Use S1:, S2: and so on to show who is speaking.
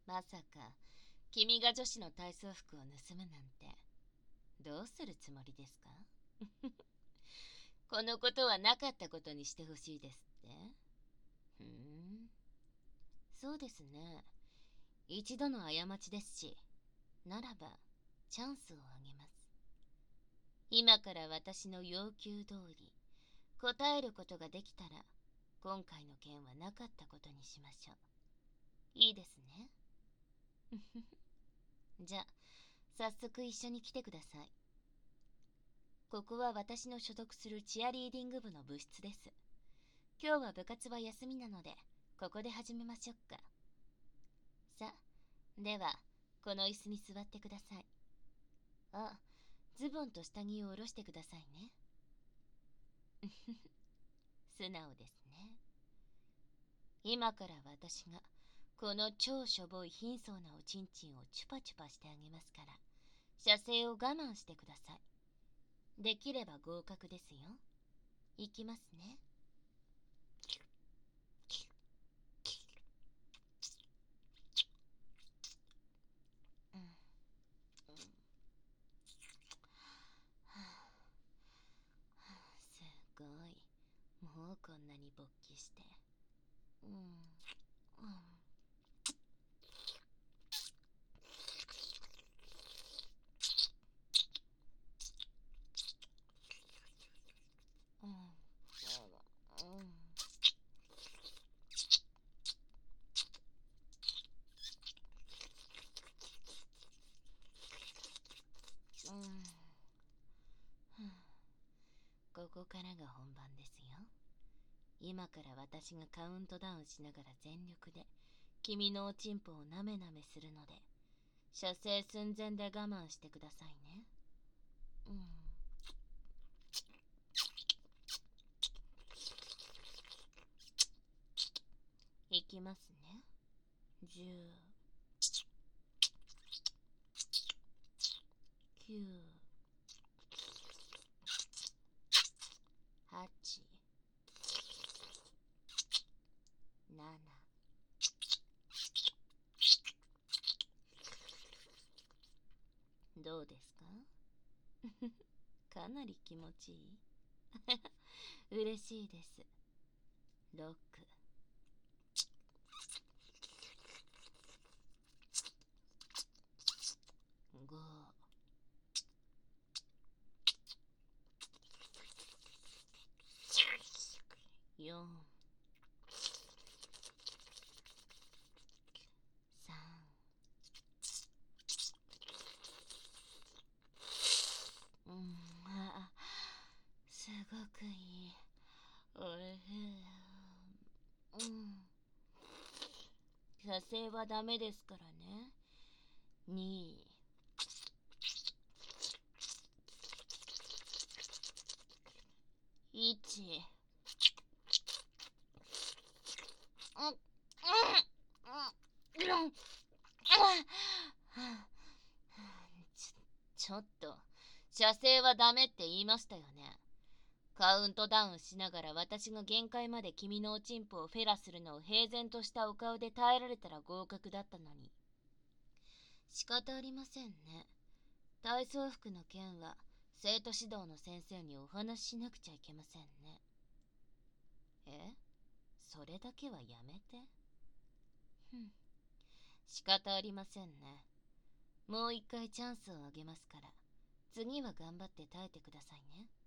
S1: まさか、君が女子の体操服を盗むなんて、どうするつもりですか？このことはなかったことにしてほしいですって。ふーん、そうですね。一度の過ちですし、ならば、チャンスをあげます。今から私の要求通り、答えることができたら、今回の件はなかったことにしましょう。いいですね。じゃあ、早速一緒に来てください。ここは私の所属するチアリーディング部の部室です。今日は部活は休みなので、ここで始めましょうか。さあ、では、この椅子に座ってください。あ、ズボンと下着を下ろしてくださいね。素直ですね。今から私が、この超しょぼい貧相なおちんちんをチュパチュパしてあげますから、射精を我慢してください。できれば合格ですよ。いきますね。うん、すごい。もうこんなに勃起して。うん。うん。うん。うん。うん。ここからが本番ですよ。今から私がカウントダウンしながら全力で君のおちんぽをなめなめするので、射精寸前で我慢してくださいね。うん。いきますね。10、9、8、7、どうですか？かなり気持ちいい。嬉しいです。6、5、4、3、うん、すごくいい。おいしい。うん。射精はダメですからね。2、1、うん、うん、うん、うん、ちょっと、射精はダメって言いましたよね。カウントダウンしながら私が限界まで君のおちんぽをフェラするのを平然としたお顔で耐えられたら合格だったのに。仕方ありませんね。体操服の件は生徒指導の先生にお話ししなくちゃいけませんね。え？それだけはやめて。ふん。仕方ありませんね。もう一回チャンスをあげますから、次は頑張って耐えてくださいね。